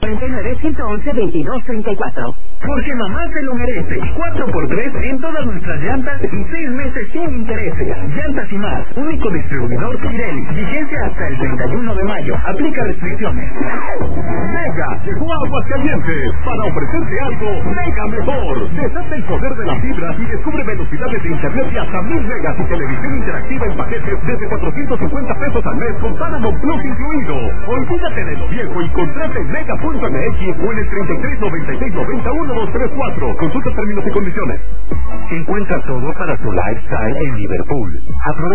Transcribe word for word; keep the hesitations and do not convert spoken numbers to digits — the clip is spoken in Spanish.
cuarenta y nueve, ciento once, veintidós treinta y cuatro. Porque mamá se lo merece. cuatro por tres en todas nuestras llantas y seis meses sin intereses. Llantas y más. Único distribuidor Pirelli. Vigencia hasta el treinta y uno de mayo. Aplica restricciones. Mega llegó a Aguascalientes para ofrecerte algo mega mejor. Desata el poder de la fibra y descubre velocidades de internet de hasta mil megas y televisión interactiva en paquetes desde cuatrocientos cincuenta pesos al mes con Paramount Plus incluido. Olvídate de lo viejo y contrata en mega punto m x o en el treinta y tres, noventa y seis, noventa, uno, dos, tres, cuatro. Consulta términos y condiciones. Encuentra todo para tu lifestyle en Liverpool. Aprovecha